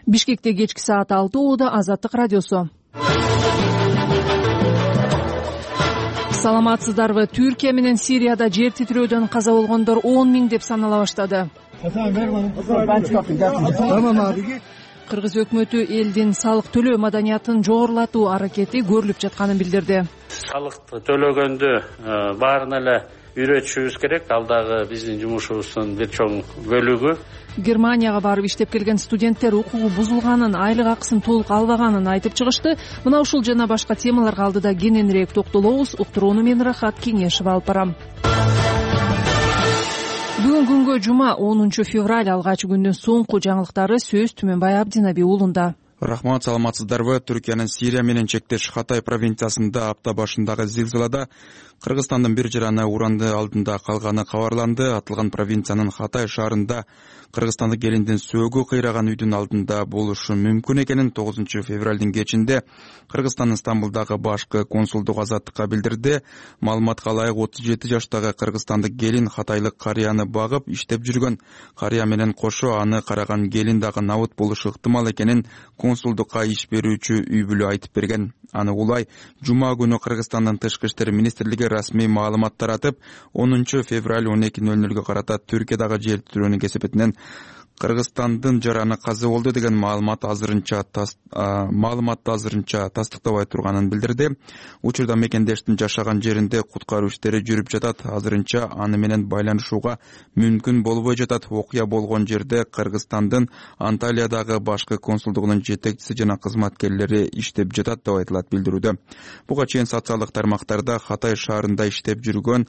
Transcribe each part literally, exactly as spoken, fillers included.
Бишкекте кечки саат алты убада Азаттык радиосу. Саламатсыздарбы? Түркия менен Сирияда жер титирөөдөн каза болгондор он миң деп санала баштады. Кыргыз өкмөтү элдин салык төлөө маданиятын жогорулатуу аракети көрүлүп жатканын билдирди. Салыкты төлөгөндө баарын эле үйрөтүшүбүз керек. Ал дагы биздин жумушубуздун бир чоң бөлүгү. Германияга барып иштеп келген студенттер укугу бузулганын, айлык акысын толук албаганын айтып чыгышты. Мына ушул жана башка темаларга алдыда кененирээк токтолобуз. Уктурууну мен Рахат Кеңешева алып барам. Бүгүн күнгө жума онунчу февраль, алгач күндүн соңку жаңылыктары сөз Түмөнбай Абдинаби уулунда. Рахмат, саламатсыздарбы? Түркиянын Сирия менен чектеш Хатай провинциясында апта башындагы зилзилада Кыргызстандын бир жараны уранды алдында калганы кабарланды. Атылган провинциянын Хатай шаарында кыргызстандык элиндин сөөгү кыйраган үйдүн алдында болушу мүмкүн экенин тогузунчу февралдын кечинде Кыргызстандын Стамбулдагы башкы консулдук Азаттыкка билдирди. Маалыматка ылайык отуз жети жаштагы кыргызстандык келин Хатайлык карыяны багып иштеп жүргөн. Карыя менен кошо аны караган келин дагы набыт болушу ыктымал экенин консулдукка иш берүүчү үй бүлө айтып берген. Аны улай жума күнү Кыргызстандын тышкы иштер министрлиги расмий маалымат таратып, онунчу февраль он эки ноль нөлгө карата Түркиядагы жер титирөөнүн кесепетинен Кыргызстандын жараны каза болду деген маалымат азырынча маалыматты азырынча тастыктабай турганын билдирди. Учурда мекендештин жашаган жеринде куткаруу иштери жүрүп жатат. Азырынча аны менен байланышууга мүмкүн болбой жатат. Окуя болгон жерде Кыргызстандын Анталиядагы башкы консулдугунун жетекчиси жана кызматкерлери иштеп жатат деп айтылат билдирүүдө. Буга чейин социалдык тармактарда Хатай шаарында иштеп жүргөн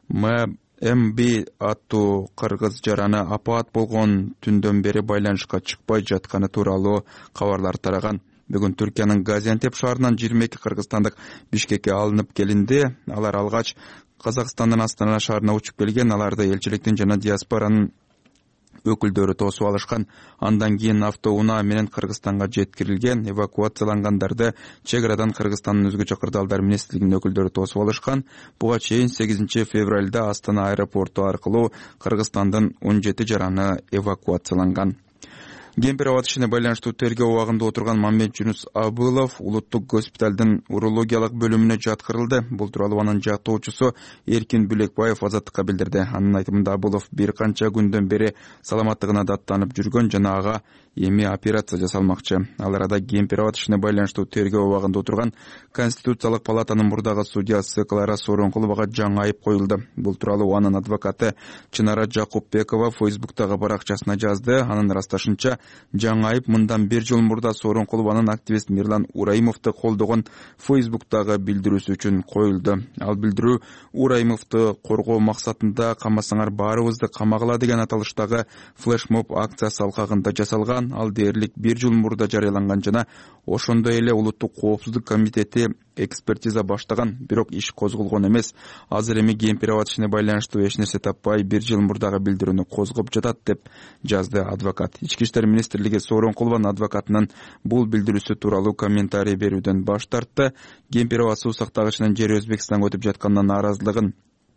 М М Б аттуу кыргыз жараны апаат болгон түндөн бери байланышка чыкпай жатканы тууралуу кабарлар тараган. Бүгүн Түркиянын Газиантеп шаарынан жыйырма эки кыргызстандык Бишкекке алынып келинди. Алар алгач Казакстандын Астана шаарына учуп келген. Аларды элчиликтин жана диаспоранын өкүлдөрү тосуп алышкан. Андан кийин автоунаа менен Кыргызстанга жеткирилген. Эвакуациялангандарды чек арадан Кыргызстандын өзгөчө кырдаалдар министрлигинин өкүлдөрү тосуп алышкан. Буга чейин сегизинчи февралда Астана аэропорту аркылуу Кыргызстандын он жети жараны эвакуацияланган. Кемпир абад ишине байланыштуу тергөө убагында отурган Мамбет Жунус Абылов улуттук госпиталдын урологиялык бөлүмүнө жаткырылды. Бул тууралуу анын жактоочусу Эркин Бүлекбаев Азаттыкка билдирди. Анын айтымында Абылов бир канча күндөн бери саламаттыгына даттанып жүргөн жана ага эми операция жасалмакчы. Ал арада Кемпир абад ишине байланыштуу тергөө убагында отурган Конституциялык палатанын мурдагы судьясы Клара Сооронкуловага жаңы айып коюлду. Бул тууралуу анын адвокаты Чынара Жакупбекова Фейсбуктагы баракчасына жазды. Анын ырасташынча жаңы айып мындан бир жыл мурда Сооронкулованын активист Мирлан Ураимовду колдогон Фейсбуктагы билдирүүсү үчүн коюлду. Ал билдирүү Ураимовду коргоо максатында камасаңар баарыбызды камагыла деген аталыштагы флешмоб акциясы алкагында жасалган. Ал дээрлик бир жыл мурда жарыяланган жана ошондой эле улуттук коопсуздук комитети экспертиза баштаган, бирок иш козголгон эмес. Азыр эми Кемпир абад ишине байланыштуу эч нерсе таппай бир жыл мурдагы билдирүүнү козгоп жатат деп жазды адвокат. Ички иштер министрлиги Сооронкулованын адвокатынын бул билдирүүсү тууралуу комментарий берүүдөн баш тартты. Кемпир абад суу сактагычынын жери Өзбекстанга өтүп жатканынан нааразылыгын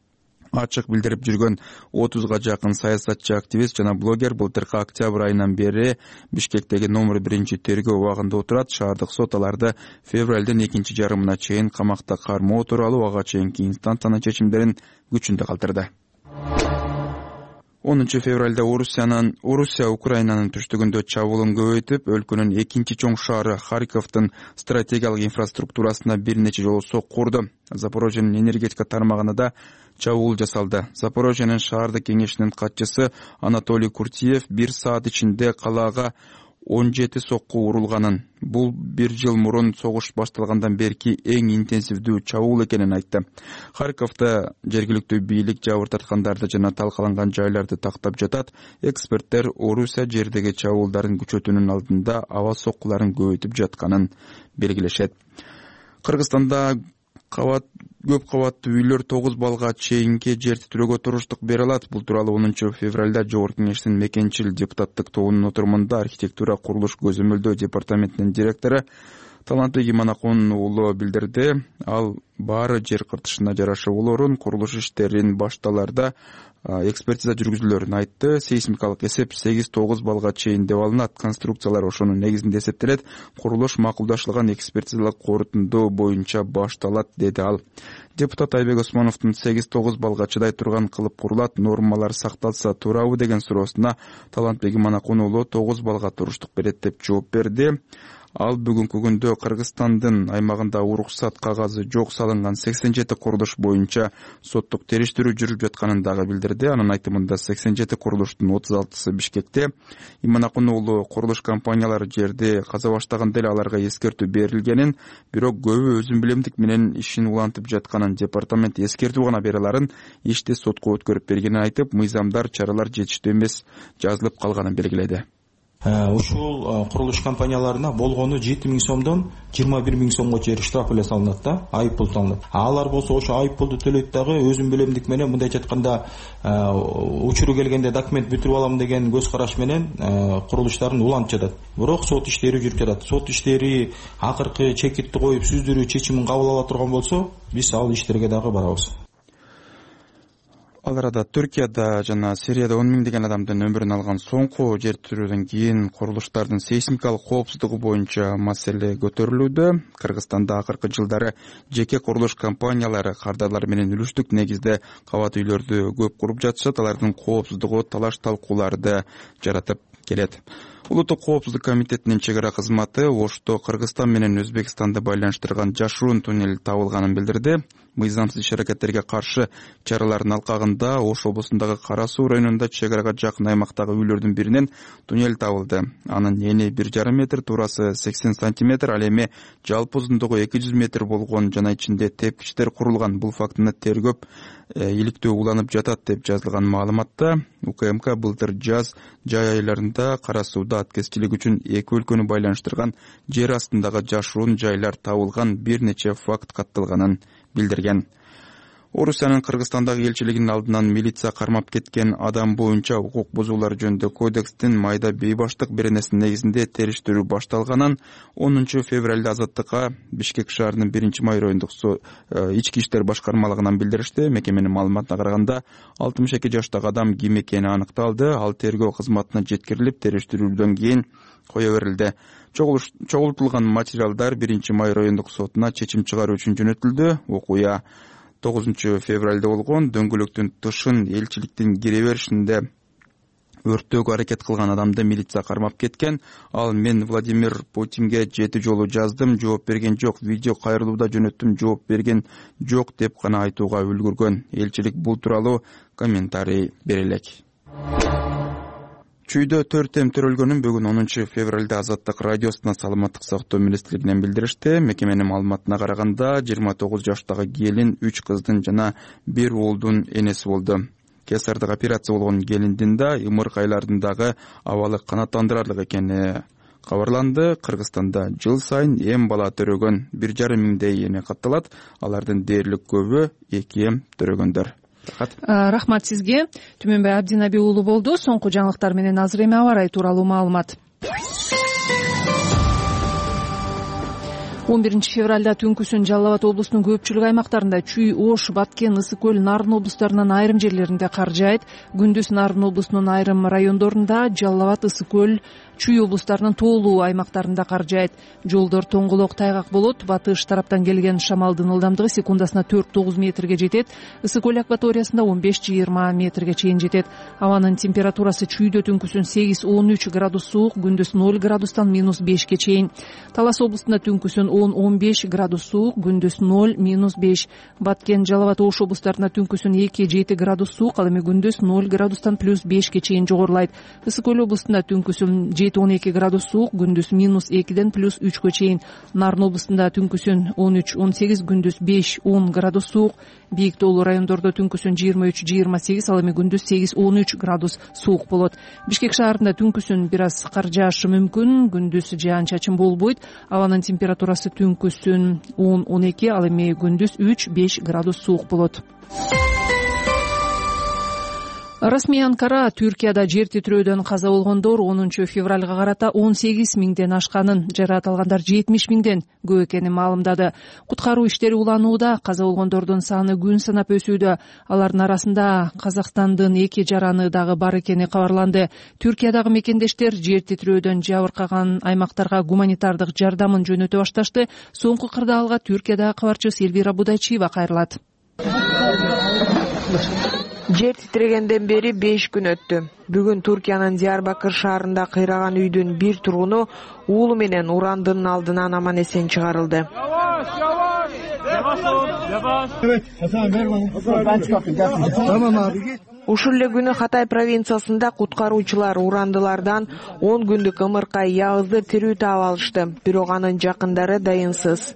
ачык билдирип жүргөн отузга жакын саясатчы, активист жана блогер былтыркы октябрь айынан бери Бишкектеги номер биринчи тергөө убагында отурат. Шаардык сот аларды февралдын экинчи жарымына чейин камакта кармоо тууралуу ага чейинки инстанциянын чечимдерин күчүндө калтырды. онунчу февралда Орусиянын Орусия Украинанын түштүгүндө чабуулун көбөйтүп, өлкөнүн экинчи чоң шаары Харьковдун стратегиялык инфраструктурасына бир нече жолу сокку урду. Запорожьенин энергетика тармагына да чабуул жасалды. Запорожьенин шаардык кеңешинин катчысы Анатолий Куртиев бир саат ичинде калаага он жети сокку урулганын, бул бир жыл мурун согуш башталгандан берки эң интенсивдүү чабуул экенин айтты. Харьковдо жергиликтүү бийлик жабыр тарткандарды жана талкаланган жайларды тактап жатат. Эксперттер Орусия жердеги чабуулдарын күчөтүүнүн алдында аба соккуларын көбөйтүп жатканын белгилешет. Кыргызстанда кабат көп кабаттуу үйлөр тогуз балга чейинки жер титирөөгө туруштук бере алат. Бул тууралуу онунчу февралда Жогорку Кеңештин мекенчил депутаттык тобунун отурумунда архитектура курулуш көзөмөлдөө департаментинин директору Талантбек Иманакун уулу билдирди. Ал баары жер кыртышына жараша болорун, курулуш иштерин башталарда экспертиза жүргүзүлөрүн айтты. Сейсмикалык эсеп сегиз тогуз балга чейин деп алынат. Конструкциялар ошонун негизинде эсептелет. Курулуш макулдашылган экспертизалык корутундуу боюнча башталат, деди ал. Депутат Айбек Осмоновдун сегиз тогуз балга чыдай турган кылып курулат, нормалар сакталса туурабы деген суроосуна Талантбек Иманакун уулу тогуз балга туруштук берет деп жооп берди. Ал бүгүнкү күндө Кыргызстандын аймагында уруксат кагазы жок салынган сексен жети курулуш боюнча соттук териштирүү жүрүп жатканын дагы билдирди. Анын айтымында сексен жети курулуштун отуз алтысы Бишкекте. Иманакун уулу курулуш компаниялары жерди каза баштаганда эле аларга эскертүү берилгенин, бирок көбү өзүн билемдик менен ишин улантып жатканын, департамент эскертүү гана бере аларын ишти сотко өткөрүп бергенин айтып, мыйзамдар, чаралар жетиштүү эмес, жазылып калганын белгиледи. Ушул курулуш компанияларына болгону жети миң сомдон жыйырма бир миң сомго чейин штраф эле салынат да, айып пул салынат. Алар болсо ошо айып пулду төлөйт дагы, өзүн билемдик менен мындайча айтканда учуру келгенде документ бүтүрүп алам деген көз караш менен курулуштарын улантып жатат. Бирок сот иштери жүрүп жатат. Сот иштери акыркы чекитти коюп сүздүрүү чечимин кабыл ала турган болсо, биз ал иштерге дагы барабыз. Ал арада Түркияда жана Сирияда он миңдеген адамдын өмүрүн алган соңку жер тирүүдөн кийин курулуштардын сейсмикалык коопсуздугу боюнча маселе көтөрүлүүдө. Кыргызстанда акыркы жылдары жеке курулуш компаниялары кардарлар менен үлүштүк негизде кабат үйлөрдү көп куруп жатышат. Алардын коопсуздугу талаш талкууларды жаратып келет. Улуттук коопсуздук комитетинин чек ара кызматы Ошто Кыргызстан менен Өзбекстанды байланыштырган жашыруун туннель табылганын билдирди. Мыйзамсыз иш-аракеттерге каршы чаралардын алкагында Ош облусундагы Кара Суу районунда чек арага жакын аймактагы үйлөрдүн биринен туннель табылды. Анын эни бир жарым метр, туурасы сексен сантиметр, ал эми жалпы узундугу эки жүз метр болгон жана ичинде тепкичтер курулган. Бул фактыны тергөп иликтөө уланып жатат деп жазылган маалыматта. УКМК былтыр жаз жай айларында Кара Сууда аткезчилик үчүн эки өлкөнү байланыштырган жер астындагы жашыруун жайлар табылган бир нече факт катталганын билдирген. Орусиянын Кыргызстандагы элчилигинин алдынан милиция кармап кеткен адам боюнча укук бузуулар жөнүндө кодекстин майда бейбаштык беренесинин негизинде териштирүү башталганын онунчу февралда Азаттыкка Бишкек шаарынын биринчи май райондук ички иштер башкармалыгынан билдиришти. Мекеменин маалыматына караганда алтымыш эки жаштагы адам ким экени аныкталды. Ал тергөө кызматына жеткирилип, териштирүүдөн кийин кое берилди. Чогултулган материалдар биринчи май райондук сотуна чечим чыгаруу үчүн жөнөтүлдү. Окуя тогузунчу февралда болгон. Дөңгөлөктүн тышын элчиликтин кире беришинде өрттөөгө аракет кылган адамды милиция кармап кеткен. Ал мен Владимир Путинге жети жолу жаздым, жооп берген жок, видео кайрылууда жөнөттүм, жооп берген жок деп гана айтууга үлгүргөн. Элчилик бул тууралуу комментарий бере элек. Чүйдө төрт эм төрөлгөнүн бүгүн онунчу февралда Азаттык радиосуна саламаттык сактоо министрлигинен билдиришти. Мекеменин маалыматына караганда жыйырма тогуз жаштагы келин үч кыздын жана бир уулдун энеси болду. Кесардык операция болгон келиндин да ымырк айларындагы абалы канааттандырарлык экени кабарланды. Кыргызстанда жыл сайын эм бала төрөгөн бир жарым миңдей эне катталат. Алардын дээрлик көбү эки эм төрөгөндөр. Рахмат сизге. Түмөнбай Абдинаби уулу болду. Соңку жаңылыктар менен азыр эми аба ырайы тууралуу маалымат. он биринчи февралда түнкүсүн Жалал Абад облусунун көпчүлүк аймактарында Чүй, Ош, Баткен, Ысык көл, Нарын облустарынын айрым жерлеринде кар жаайт. Күндүз Нарын облусунун айрым райондорунда, Жалал Абад, Ысык көл, Чүй облустарынын тоолуу аймактарында кар жаайт. Жолдор тоңголок, тайгак болот. Батыш тараптан келген шамалдын ылдамдыгы секундасына төрт тогуз метрге жетет. Ысык көл акваториясында он беш жыйырма метрге чейин жетет. Абанын температурасы Чүйдө түнкүсүн сегиз он үч градус суук, күндүз ноль градустан минус бешке чейин. Талас облусунда түнкүсүн он он беш градус суук, күндүз ноль минус беш. Баткен, Жалал Абад, Ош облустарында түнкүсүн эки жети градус суук, ал эми күндүз ноль градустан плюс бешке чейин жогорулайт. Ысык көл облусунда түнкүсүн жети он эки градус суук, күндүз минус экиден плюс үчкө чейин. Нарын облусунда түнкүсүн он үч он сегиз, күндүз беш он градус суук. Бийик тоолуу райондордо түнкүсүн жыйырма үч жыйырма сегиз, ал эми күндүз сегиз он үч градус суук болот. Бишкек шаарында түнкүсүн бир аз кар жаашы мүмкүн, күндүз жаан чачын болбойт. Абанын температурасы түнкүсүн он он эки, ал эми күндүз үч беш градус суук болот. Расмий Анкара Түркияда жер титирөөдөн каза болгондор онунчу февралга карата он сегиз миңден ашканын, жаракат жетимиш миңден көп экенин маалымдады. Куткаруу иштери уланууда, каза болгондордун саны күн санап өсүүдө. Алардын арасында Казакстандын эки жараны дагы бар экени кабарланды. Түркиядагы мекендештер жер титирөөдөн жабыркаган аймактарга гуманитардык жардамын жөнөтө башташты. Соңку кырдаалга Түркиядагы кабарчыбыз Элвира Будайчиева кайрылат. Жер титирегенден бери беш күн өттү. Бүгүн Туркиянын Диярбакыр шаарында кыйраган үйдүн бир тургуну уулу менен урандын алдынан аман эсен чыгарылды. Ушул эле күнү Хатай провинциясында куткаруучулар урандылардан он күндүк ымыркай ягызды тирүү таап алышты. Бирок анын жакындары дайынсыз.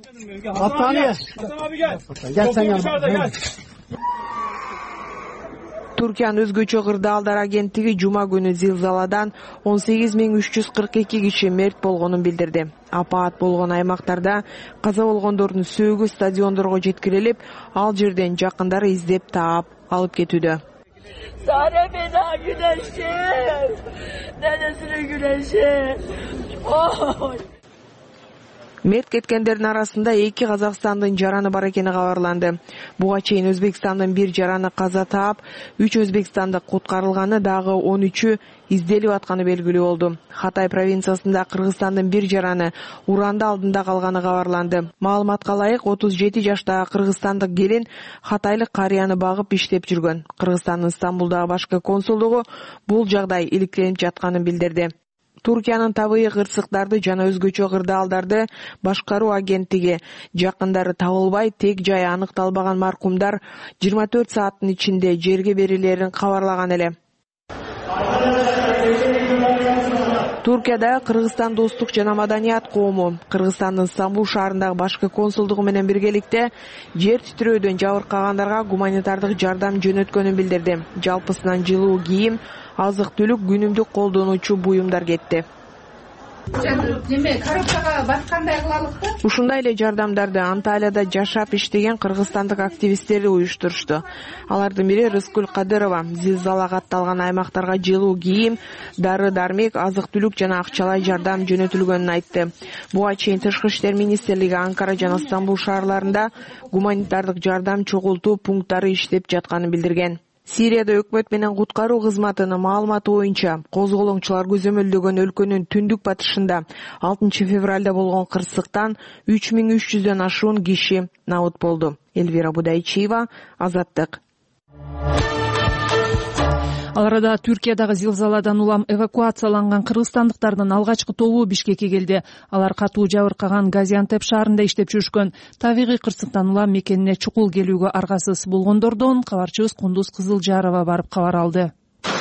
Туркиянын өзгөчө кырдаалдар агенттиги жума күнү зилзаладан он сегиз миң үч жүз кырк эки киши мерт болгонун билдирди. Апаат болгон аймактарда каза болгондордун сөөгү стадиондорго жеткирилип, ал жерден жакындары издеп таап алып кетүүдө. Sare bena güneşim, nenesine güneşim. Oy. Мерт кеткендердин арасында эки Казакстандын жараны бар экени кабарланды. Буга чейин Өзбекстандын бир жараны каза таап, үч өзбекстандык куткарылганы, дагы он үчү изделип атканы белгилүү болду. Хатай провинциясында Кыргызстандын бир жараны уранды алдында калганы кабарланды. Маалыматка ылайык, отуз жети жаштагы кыргызстандык келин хатайлык карыяны багып иштеп жүргөн. Кыргызстандын Стамбулдагы башкы консулдугу бул жагдай иликтенип жатканын билдирди. Туркиянын табигый кырсыктарды жана өзгөчө кырдаалдарды башкаруу агенттиги жакындары табылбай, тек жайы аныкталбаган маркумдар жыйырма төрт сааттын ичинде жерге берилерин кабарлаган эле. Туркияда Кыргызстан достук жана маданият коому Кыргызстандын Стамбул шаарындагы башкы консулдугу менен биргеликте жер титирөөдөн жабыркагандарга гуманитардык жардам жөнөткөнүн билдирди. Жалпысынан жылуу кийим, азык-түлүк, күнүмдүк колдонуучу буюмдар кетти. Ушундай эле жардамдарды Анталияда жашап иштеген кыргызстандык активисттер уюштурушту. Алардын бири Рыскүл Кадырова зилзала катталган аймактарга жылуу кийим, дары-дармек, азык-түлүк жана акчалай жардам жөнөтүлгөнүн айтты. Буга чейин Тышкы иштер министрлиги Анкара жана Стамбул шаарларында гуманитардык жардам чогултуу пункттары иштеп жатканын билдирген. Сирияда өкмөт менен куткаруу кызматынын маалыматы боюнча, козголоңчулар көзөмөлдөгөн өлкөнүн түндүк батышында алтынчы февралда болгон кырсыктан үч миң үч жүздөн ашуун киши набыт болду. Элвира Будайчиева, Азаттык. Ал арада Түркиядагы зилзаладан улам эвакуацияланган кыргызстандыктардын алгачкы тобу Бишкекке келди. Алар катуу жабыркаган Газиантеп шаарында иштеп жүрүшкөн. Табигый кырсыктан улам мекенине чукул келүүгө аргасыз болгондордон кабарчыбыз Кундуз Кызылжарова барып кабар алды.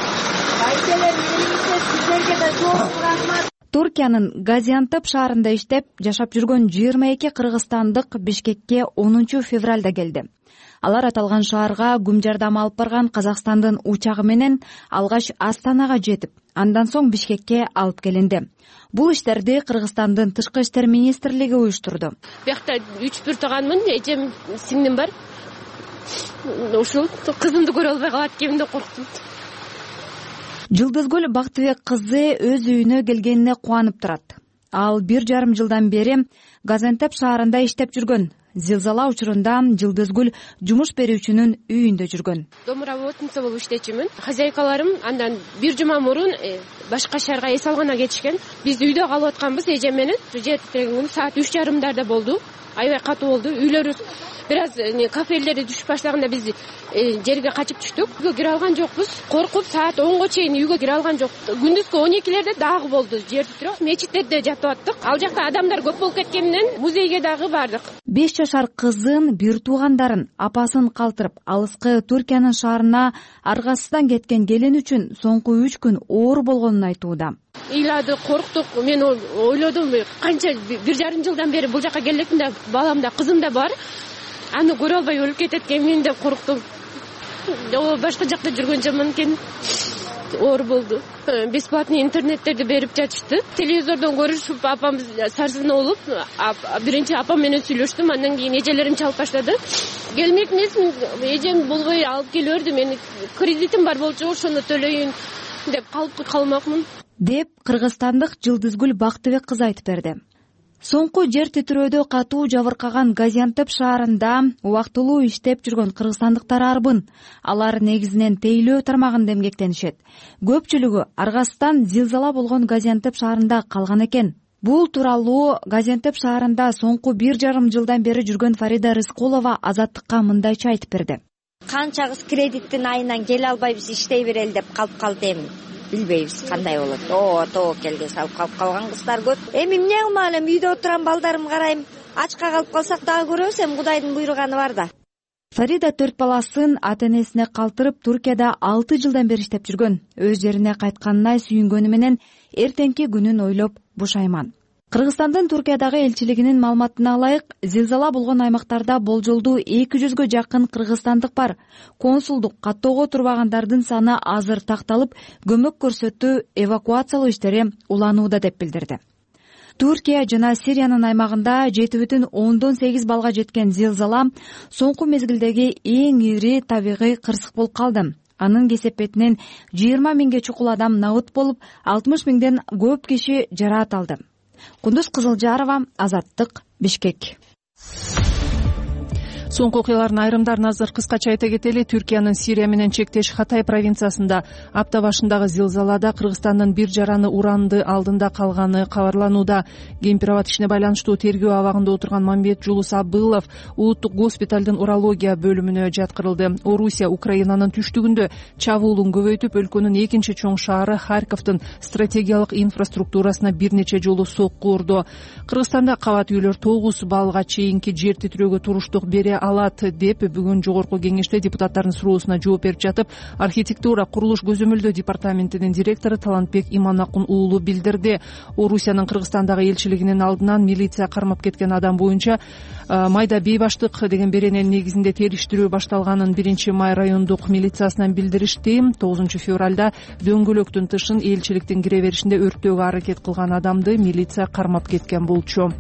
Туркиянын Газиантеп шаарында иштеп жашап жүргөн жыйырма эки кыргызстандык Бишкекке онунчу февралда келди. Алар аталган шаарга күм жардам алып барган Казакстандын учагы менен алгач Астанага жетип, андан соң Бишкекке алып келинди. Бул иштерди Кыргызстандын Тышкы иштер министрлиги уюштурду. Биякта үч бир тууганмын, эжем, сиңдим бар. Ушул кызымды көрө албай калат экенмин деп корктум. Жылдызгүл Бактыбек кызы өз үйүнө келгенине кубанып турат. Ал бир жарым жылдан бери Газиантеп шаарында иштеп жүргөн. Зилзала учурунда Жылдызгүл жумуш берүүчүнүн үйүндө жүргөн. Домработница болуп иштечимин. Хозяйкаларым андан бир жума мурун башка шаарга эс алгана кетишкен. Биз үйдө калып атканбыз эжем менен. Жер титиреген саат үч жарымдарда болду. Аябай катуу болду. Үйлөрүбүз бир аз кафелери түшүп баштаганда биз жерге качып түштүк. Үйгө кире алган жокпуз. Коркуп саат онго чейин үйгө кире алган жок. Күндүзгү он экилерде дагы болду жер титирөө. Мечиттерде жатып аттык. Ал жакта адамдар көп болуп кеткенинен музейге дагы бардык. беш жашар кызын, бир туугандарын, апасын калтырып, алыскы Түркиянын шаарына аргасыздан кеткен келин үчүн соңку үч күн оор болгонун айтууда. Ыйлады, корктук. Мен ойлодум, канча бир жарым жылдан бери бул жака келдим да, балам да, кызым да бар. Аны көрө албай өлүп кетет экенмин деп корктум. О, башка жакта жүргөн жаман экен. оор болду. Бесплатный интернеттерди берип жатышты. Телевизордон көрүшүп апамыз сарсына болуп, биринчи апам менен сүйлөштүм, андан кийин эжелерим чалып баштады. Келмек эмесмин, эжем болбой алып келиверди, менин кредитим бар болчу, ошону төлөйүн деп калып калмакмын деп кыргызстандык Жылдызгүл Бактыбек кызы айтып берди. Соңку жер титирөөдө катуу жабыркаган Газиантеп шаарында убактылуу иштеп жүргөн кыргызстандыктар арбын. Алар негизинен тейлөө тармагында эмгектенишет. Көпчүлүгү Аргастан зилзала болгон Газиантеп шаарында калган экен. Бул тууралуу Газиантеп шаарында соңку бир жарым жылдан бери жүргөн Фарида Рыскулова Азаттыкка мындайча айтып берди. Канчагыс кредиттин айынан келе албайбыз, иштей берели деп калып калды, эми билбейбиз кандай болот. О, тобокелге салып калып калган кыздар көп. Эми эмне кылмак элем, үйдө отурам, балдарым карайм. Ачка калып калсак дагы көрөбүз, эми Кудайдын буйруганы бар да. Фарида төрт баласын ата-энесине калтырып Туркияда алты жылдан бери иштеп жүргөн. Өз жерине кайтканына сүйүнгөнү менен эртеңки күнүн ойлоп бушайман. Кыргызстандын Туркиядагы элчилигинин маалыматына ылайык, зилзала болгон аймактарда болжолдуу эки жүзгө жакын кыргызстандык бар. Консулдук каттоого турбагандардын саны азыр такталып, көмөк көрсөтүү, эвакуациялоо иштери уланууда деп билдирди. Туркия жана Сириянын аймагында жети бүтүн ондон сегиз балга жеткен зилзала соңку мезгилдеги эң ири табигый кырсык болуп калды. Анын кесепетинен жыйырма миңге чукул адам набыт болуп, алтымыш миңден көп киши жараат алды. Кундуз Кызылжарова, Азаттык, Бишкек. Соңку окуялардын айрымдарын азыр кыскача айта кетели. Түркиянын Сирия менен чектеш Хатай провинциясында апта башындагы зилзалада Кыргызстандын бир жараны уранды алдында калганы кабарланууда. Гемпирабад ишине байланыштуу тергөө абагында отурган Мамбет Жулус Абылов улуттук госпиталдын урология бөлүмүнө жаткырылды. Орусия Украинанын түштүгүндө чабуулун көбөйтүп, өлкөнүн экинчи чоң шаары Харьковдун стратегиялык инфраструктурасына бир нече жолу сокку урду. Кыргызстанда кабат үйлөр тогуз баллга чейинки жер титирөөгө туруштук бере алат деп бүгүн жогорку кеңеште депутаттардын суроосуна жооп берип жатып, архитектура курулуш көзөмөлдөө департаментинин директору Талантбек Иманакун уулу билдирди. Орусиянын Кыргызстандагы элчилигинин алдынан милиция кармап кеткен адам боюнча майда бейбаштык деген берененин негизинде териштирүү башталганын биринчи май райондук милициясынан билдиришти. тогузунчу февралда дөңгөлөктүн тышын элчиликтин кире беришинде өрттөөгө аракет кылган адамды милиция кармап кеткен болчу.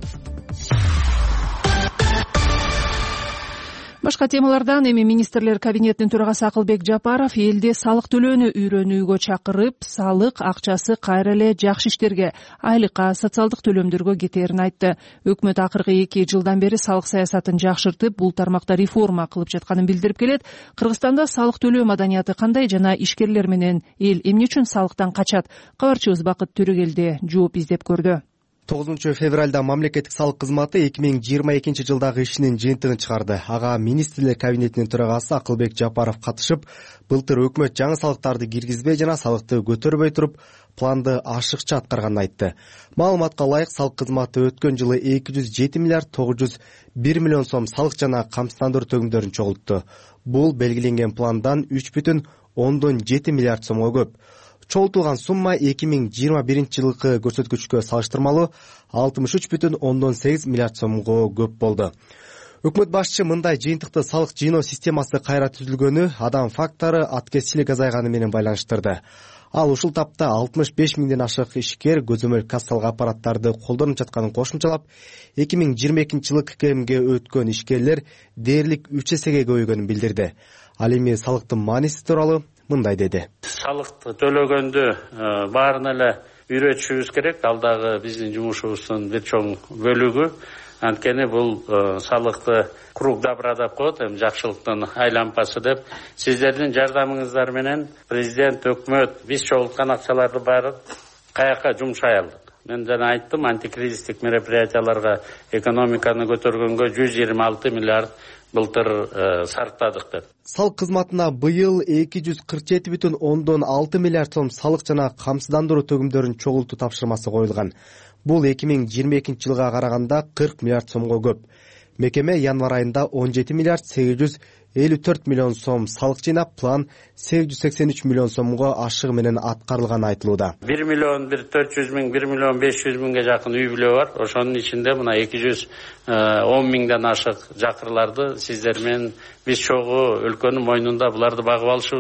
Башка темалардан эми министрлер кабинетинин төрагасы Акылбек Жапаров элде салык төлөөнү үйрөнүүгө чакырып, салык акчасы кайра эле жакшы иштерге, айлыкка, социалдык төлөмдөргө кетээрин айтты. Өкмөт акыркы эки жылдан бери салык саясатын жакшыртып, бул тармакта реформа кылып жатканын билдирип келет. Кыргызстанда салык төлөө маданияты кандай жана ишкерлер менен эл эмне үчүн салыктан качат? Кабарчыбыз Бакыт Төрөгелди жооп издеп көрдү. тогузунчу февралда мамлекеттик салык кызматы эки миң жыйырма экинчи жылдагы ишинин жыйынтыгын чыгарды. Ага министрлер кабинетинин төрагасы Акылбек Жапаров катышып, былтыр өкмөт жаңы салыктарды киргизбей жана салыкты көтөрбөй туруп, планды ашыкча аткарганын айтты. Маалыматка ылайык, салык кызматы өткөн жылы эки жүз жети миллиард тогуз жүз бир миллион сом салык жана камсыздандыруу төгүмдөрүн чогултту. Бул белгиленген пландан үч бүтүн ондон жети миллиард сомго көп. Чогултулган сумма эки миң жыйырма биринчи жылкы көрсөткүчкө салыштырмалуу алтымыш үч бүтүн ондон сегиз миллиард сомго көп болду. Өкмөт башчы мындай жыйынтыкты салык жыйноо системасы кайра түзүлгөнү адам фактору аткезчилик азайганы менен байланыштырды. Ал ушул тапта алтымыш беш миңден ашык ишкер көзөмөл кассалык аппараттарды колдонуп жатканын кошумчалап, эки миң жыйырма экинчи жылы ККМге өткөн ишкерлер дээрлик үч эсеге көбөйгөнүн билдирди. Ал эми салыктын мааниси тууралуу мындай деди. Салыкты төлөгөндө баарын эле үйрөтүшүбүз керек. Ал дагы биздин жумушубуздун бир чоң бөлүгү. Анткени бул салыкты круг добра деп коет, эми жакшылыктын айлампасы деп. Сиздердин жардамыңыздар менен президент, өкмөт биз чогулткан акчаларды баары каяка жумшай алдык. Мен жана айттым, антикризистик мероприятияларга, экономиканы көтөргөнгө жүз жыйырма алты миллиард былтыр сарптадык деп. Салык кызматына быйыл эки жүз кырк жети бүтүн ондон алты миллиард сом салык жана камсыздандыруу төгүмдөрүн чогултуу тапшырмасы коюлган. Бул эки миң жыйырма экинчи жылга караганда кырк миллиард сомго көп. Мекеме январь айында он жети миллиард сегиз жүз элүү төрт миллион сом салык жыйнап, план сегиз жүз сексен үч миллион сомго ашыгы менен аткарылганы айтылууда. бир миллион төрт жүз миң, бир миллион беш жүз миңге жакын үй бүлө бар. Ошонун ичинде мына эки жүз он миңден ашык жакырларды сиздер менен биз чогуу өлкөнүн мойнунда буларды багып алышыбыз керек.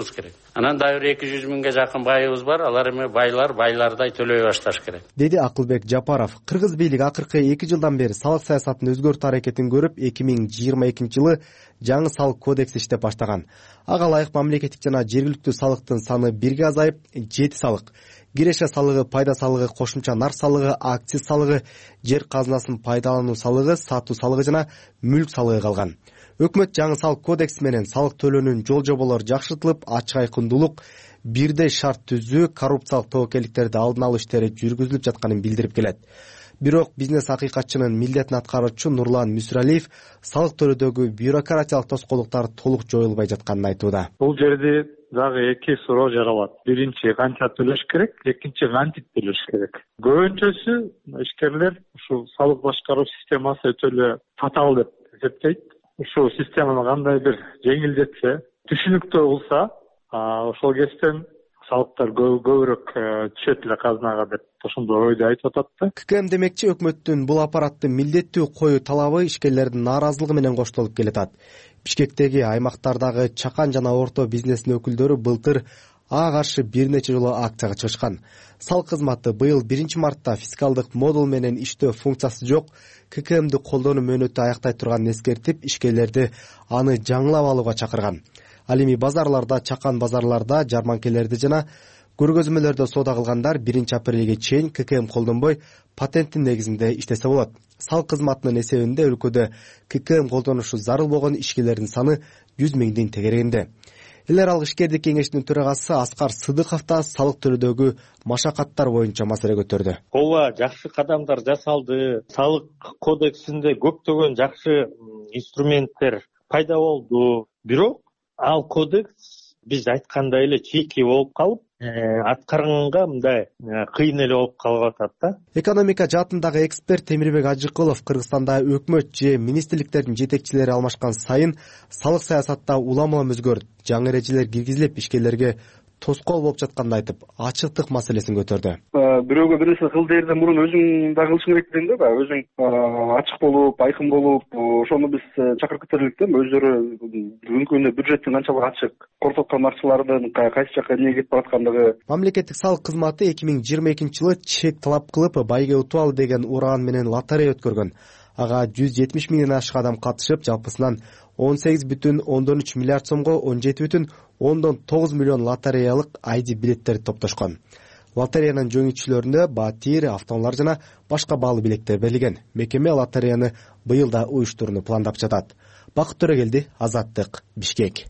Анан дагы бир эки жүз миңге жакын байыбыз бар. Алар эми байлар байлардай төлөй башташ керек, деди Акылбек Жапаров. Кыргыз бийлиги акыркы эки жылдан бери салык саясатын өзгөртүү аракетин көрүп, эки миң жыйырма экинчи жылы жаңы салык кодекси иштеп баштаган. Ага ылайык мамлекеттик жана жергиликтүү салыктын саны бирге азайып, жети салык: киреше салыгы, пайда салыгы, кошумча нар салыгы, акциз салыгы, жер казынасын пайдалануу салыгы, сатуу салыгы жана мүлк салыгы калган. Өкмөт жаңы салык кодекси менен салык төлөөнүн жол жоболору жакшыртылып, ачык айкындуулук, бирдей шарт түзүү, коррупциялык тобокелдиктерди алдын алуу иштери жүргүзүлүп жатканын билдирип келет. Бирок бизнес акыйкатчынын милдетин аткаруучу Нурлан Мүсүралиев салык төлөөдөгү бюрократиялык тоскоолдуктар толук жоюлбай жатканын айтууда. Бул жерде дагы эки суроо жаралат. Биринчи, канча төлөш керек, экинчи, кантип төлөш керек. Көбүнчөсү ишкерлер ушул салык башкаруу системасы өтө эле татаал деп эсептейт. Ушул системаны кандай бир жеңилдетсе, түшүнүктүү кылса, ошол кесиптен салыктар көбүрөөк түшөт эле казынага деп ошондой ойду айтып атат да. ККМ демекчи, өкмөттүн бул аппаратты милдеттүү коюу талабы ишкерлердин нааразылыгы менен коштолуп келатат. Бишкектеги аймактардагы чакан жана орто бизнестин өкүлдөрү былтыр ага каршы бир нече жолу акцияга чыгышкан. Салык кызматы быйыл биринчи мартта фискалдык модул менен иштөө функциясы жок ККМди колдонуу мөөнөтү аяктай турганын эскертип, ишкерлерди аны жаңылап алууга чакырган. Ал эми базарларда, чакан базарларда, жарманкелерди жана көргөзмөлөрдө соода кылгандар биринчи апрелге чейин ККМ колдонбой патенттин негизинде иштесе болот. Салык кызматынын эсебинде өлкөдө ККМ колдонушу зарыл болгон ишкерлердин саны жүз миңдин тегерегинде. Эл аралык ишкердик кеңештин төрагасы Аскар Сыдыков да салык төлөөдөгү машакаттар боюнча маселе көтөрдү. Ооба, жакшы кадамдар жасалды. Салык кодексинде көптөгөн жакшы инструменттер пайда болду. Бирок ал кодекс биз айткандай эле чийки болуп калып, аткарганга мындай кыйын эле болуп калып атат да. Экономика жаатындагы эксперт Темирбек Ажыкулов Кыргызстанда өкмөт же министрликтердин жетекчилери алмашкан сайын салык саясатта улам-улам өзгөрүп, жаңы эрежелер киргизилип, ишкерлерге тоскоол болуп жатканын айтып, ачыктык маселесин көтөрдү. Бирөөгө бир нерсе кыл дээрден мурун өзүң да кылышың керек деген да, баягы өзүң ачык болуп, айкын болуп, ошону биз чакырып кетерлик да. Өздөрү бүгүнкү күндө бюджеттин канчалык ачык, кортоткон акчалардын кайсы жакка эмне кетип бараткандыгы. Мамлекеттик салык кызматы эки миң жыйырма экинчи жылы чек талап кылып, байге утуп ал деген уран менен лотерея өткөргөн. Ага жүз жетимиш миңден ашык адам катышып, жалпысынан он сегиз бүтүн ондон үч миллиард сомго он жети бүтүн ондон тогуз миллион лотереялык айди билеттерди топтошкон. Лотереянын жеңүүчүлөрүнө батир, автоунаалар жана башка баалуу билеттер берилген. Мекеме лотереяны быйыл да уюштурууну пландап жатат. Бакыт Төрөгелди, Азаттык, Бишкек.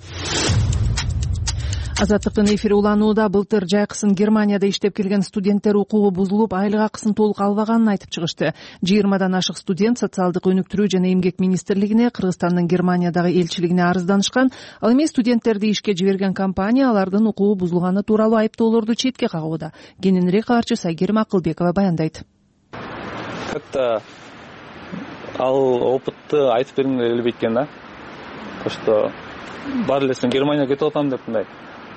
Азаттыктын эфири уланууда. Былтыр жайкысын Германияда иштеп келген студенттер укугу бузулуп, айлык акысын толук албаганын айтып чыгышты. жыйырмадан ашык студент социалдык өнүктүрүү жана эмгек министрлигине, Кыргызстандын Германиядагы элчилигине арызданышкан. Ал эми студенттерди ишке жиберген компания алардын укугу бузулганы тууралуу айыптоолорду четке кагууда. Кененирээк кабарчы Сайгерим Акылбекова баяндайт. Как-то ал опытты айтып бергенге эле бейт экен да. То что бар элесин Германияга кетип атам деп мындай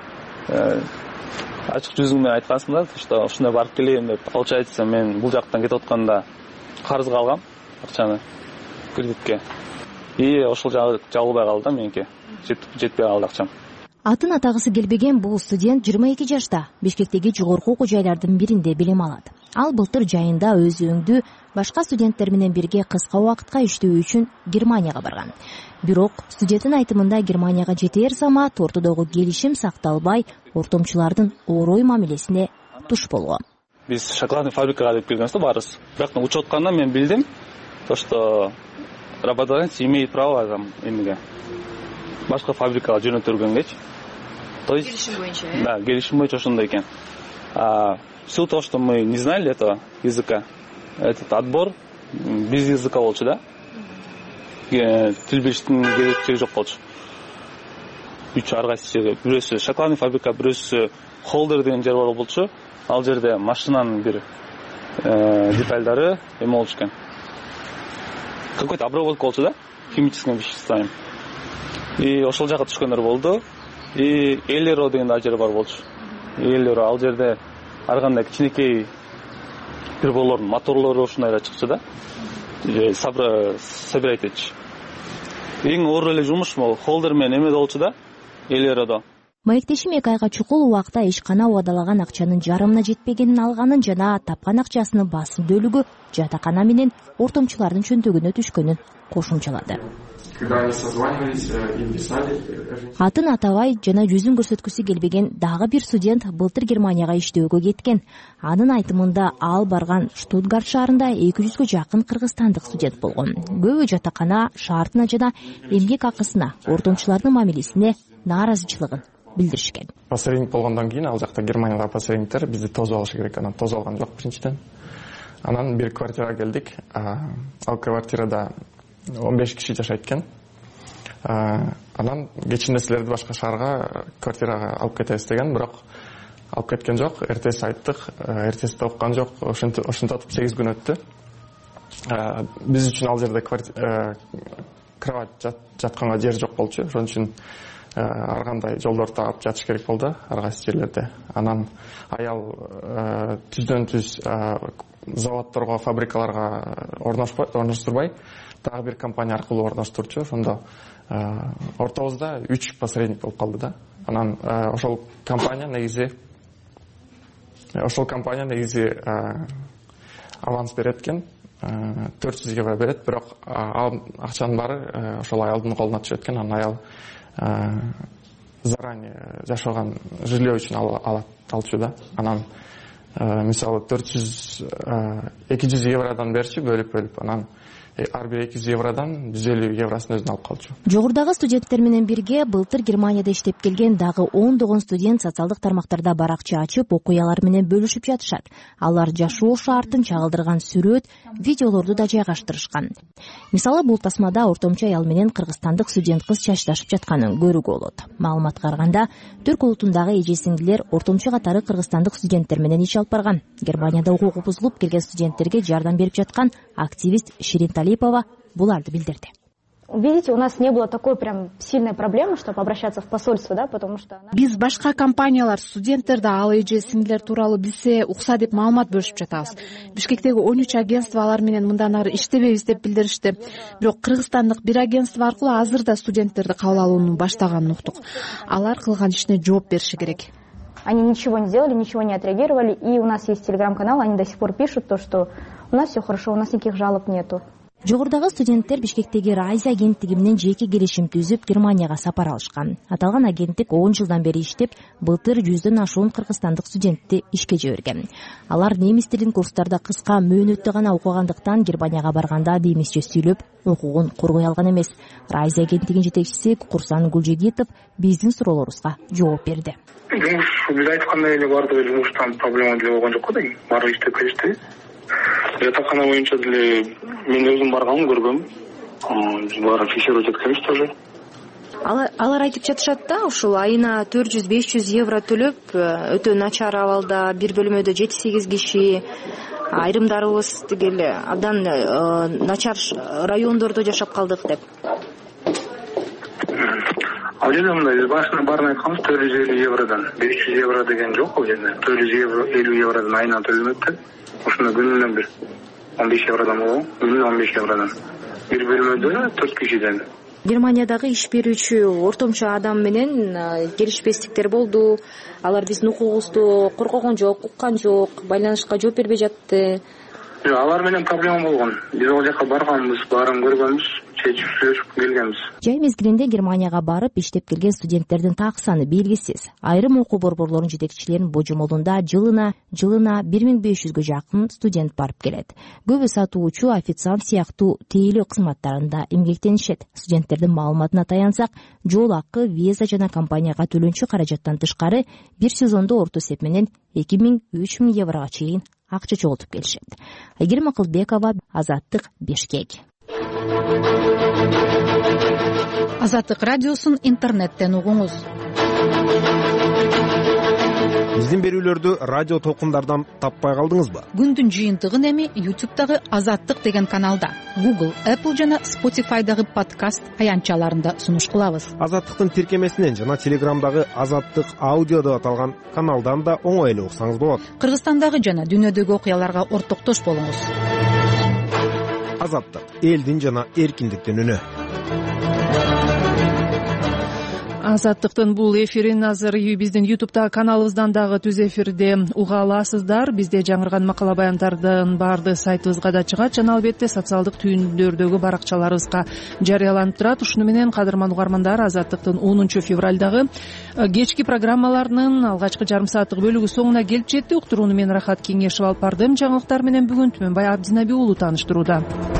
ачык жүзүң менен айткансың да, что ушундай барып келейин деп. Получается, мен бул жактан кетип атканда карызга алгам акчаны кредитке. И ошол жагы жабылбай калды да меники. Жетпей калды акчам. Атын атагысы келбеген бул студент жыйырма эки жашта Бишкектеги жогорку окуу жайлардын биринде билим алат. Ал былтыр жайында өз өңдүү башка студенттер менен бирге кыска убакытка иштөө үчүн Германияга барган. Бирок студенттин айтымында Германияга жетер замат ортодогу келишим сакталбай, ортомчулардын орой мамилесине туш болгон. Биз шоколадный фабрикага деп келгенбиз да баарыбыз. Бирок учуп атканда мен билдим, то что работодатель имеет право там эмеге башка фабрикага жөнөтүлгөнгечи. То есть келишим боюнча, э? Да, келишим боюнча ошондой экен. А в силу того, что мы не знали этого языка, этот отбор без языка болчу да. Тил билиштин керектиги жок болчу. Үч ар кайсы бирөөсү шоколадный фабрика, бирөөсү холдер деген жер бар болчу. Ал жерде машинанын бир детальдары эме болчу экен. Какой-то обработка болчу да, химическими веществами. И ошол жака түшкөндөр болду. И Элеро деген жер бар болчу. Элеро ал жерде ар кандай кичинекей приборлордун моторлору ушундай чыкчу да. Собирать этчи. Эң оор эле жумуш могу холдер менен эме болчу да, Элеrodо. маектешим эки айга чукул убакта ишкана убадалаган акчанын жарымына жетпегенин алганын жана тапкан акчасынын басым бөлүгү жатакана менен ортомчулардын чөнтөгүнө түшкөнүн кошумчалады. Атын атабай жана жүзүн көрсөткүсү келбеген дагы бир студент былтыр Германияга иштөөгө кеткен. Анын айтымында ал барган Штутгарт шаарында эки жүзгө жакын кыргызстандык студент болгон. Көбү жатакана шартына жана эмгек акысына, ортомчулардын мамилесине нааразычылыгын билдиришкен. Посредник болгондон кийин ал жакта Германияда посредниктер бизди тосуп алышы керек. Анан тосуп алган жок биринчиден. Анан бир квартирага келдик. Ал квартирада он беш киши жашайт экен. Анан кечинде силерди башка шаарга квартирага алып кетебиз деген, бирок алып кеткен жок. Эртеси айттык, эртеси да уккан жок. Ошентип сегиз күн өттү. Биз үчүн ал жерде кровать жатканга жер жок болчу. Ошон үчүн ар кандай жолдорду таап жатыш керек болду ар кайсы жерлерде. Анан аял түздөн түз заводдорго, фабрикаларга орноштурбай, дагы бир компания аркылуу орноштурчу. Ошондо ортобузда үч посредник болуп калды да. Анан ошол компания негизи ошол компания негизи аванс берет экен, төрт жүз евро берет, бирок ал акчанын баары ошол аялдын колуна түшөт экен. Анан аял заранее жашаган жилье үчүн алчу да. Анан мисалы төрт жүз эки жүз евродан берчи, бөлүп-бөлүп, анан ар бир эки жүз евродан жүз элүү евросын өзүнө алып калчу. Жогорудагы студенттер менен бирге былтыр Германияда иштеп келген дагы ондогон студент социалдык тармактарда баракча ачып, окуялар менен бөлүшүп жатышат. Алар жашоо шартын чагылдырган сүрөт, видеолорду да жайгаштырышкан. Мисалы, бул тасмада ортомчу аял менен кыргызстандык студент кыз чачташып жатканын көрүүгө болот. Маалыматка караганда, Түрк улутундагы эже-сиңдилер ортомчу катары кыргызстандык студенттер менен иш алып барган. Германияда укугу бузулуп келген студенттерге жардам берип жаткан активист Ширин Талипова буларды билдирди. Видите, у нас не было такой прям сильной проблемы, чтобы обращаться в посольство, да, потому что... Биз башка компаниялар студенттерди ал эже-сиңдилер тууралуу билсе укса деп маалымат бөлүшүп жатабыз. Бишкектеги он үч агентство алар менен мындан ары иштебейбиз деп билдиришти. Бирок кыргызстандык бир агентство аркылуу азыр да студенттерди кабыл алууну баштаганын уктук. Алар кылган ишине жооп бериши керек. Они ничего не сделали, ничего не отреагировали, и у нас есть телеграм-канал, они до сих пор пишут то, что у нас все хорошо, у нас никаких жалоб нету. Жогорудагы студенттер Бишкектеги Райза агенттиги менен жеке келишим түзүп Германияга сапар алышкан. Аталган агенттик он жылдан бери иштеп, былтыр жүздөн ашуун кыргызстандык студентти ишке жиберген. Алар немис тилин курстарда кыска мөөнөттө гана окугандыктан Германияга барганда немисче сүйлөп, укугун коргой алган эмес. Райза агенттигинин жетекчиси Курсан Гулжегитов биздин суроолорубузга жооп берди. Жумуш биз айткандай эле баардыгы жумуштан проблема деле болгон жок да. Баары иштеп келишти. Жатакана боюнча деле мен өзүм барганмын, көргөм. Баары текшерүү жеткенбиз тоже. Алар айтып жатышат да, ушул айына төрт жүз беш жүз евро төлөп, өтө начар абалда бир бөлмөдө жети сегиз киши, айрымдарыбыз тигил абдан начар райондордо жашап калдык деп. Ал жерде мындай, биз башында баарын айтканбыз, төрт жүз элүү евродан беш жүз евро деген жок ал жерде. төрт жүз элүү евродан айына төлөнөт деп. Ошондо күнүнөн бир он беш евродан болобу? Күнүнө он беш евродан. Бир бөлмөдө төрт кишиден. Германиядагы иш берүүчү ортомчу адам менен келишпестиктер болду. Алар биздин укугубузду коргогон жок, уккан жок, байланышка жооп бербей жатты. Жок, алар менен проблема болгон. Биз ал жака барганбыз, баарын көргөнбүз, чечип сүйлөшүп келгенбиз. Жай мезгилинде Германияга барып иштеп келген студенттердин так саны белгисиз. Айрым окуу борборлорунун жетекчилеринин божомолунда жылына жылына бир миң беш жүзгө жакын студент барып келет. Көбү сатуучу, официант сыяктуу тейлөө кызматтарында эмгектенишет. Студенттердин маалыматына таянсак, жол акы, виза жана компанияга төлөнчү каражаттан тышкары бир сезондо орто эсеп менен эки миң үч миң еврого чейин акча чогултуп келишет. Айгерим Акылбекова, Азаттык, Бишкек. Азаттык радиосун интернеттен угуңуз. Биздин берүүлөрдү радио толкундардан таппай калдыңызбы? Күндүн жыйынтыгын эми YouTube'дагы Азаттык деген каналда, Google, Apple жана Spotify'дагы подкаст аянтчаларында сунуш кылабыз. Азаттыктын тиркемесинен жана Телеграмдагы Азаттык аудио деп аталган каналдан да оңой эле уксаңыз болот. Кыргызстандагы жана дүйнөдөгү окуяларга ортоктош болуңуз. Азаттык, элдин жана эркиндиктин үнү. Азаттыктын бул эфирин азыр биздин ютубтагы каналыбыздан дагы түз эфирде уга аласыздар. Бизде жаңырган макала баяндардын баардыгы сайтыбызга да чыгат жана албетте социалдык түйүндөрдөгү баракчаларыбызга жарыяланып турат. Ушуну менен кадырман угармандар, Азаттыктын онунчу февралдагы кечки программаларынын алгачкы жарым сааттык бөлүгү соңуна келип жетти. Уктурууну мен Рахат Кеңешев алып бардым. Жаңылыктар менен бүгүн Түмөнбай Абдинаби уулу тааныштырууда.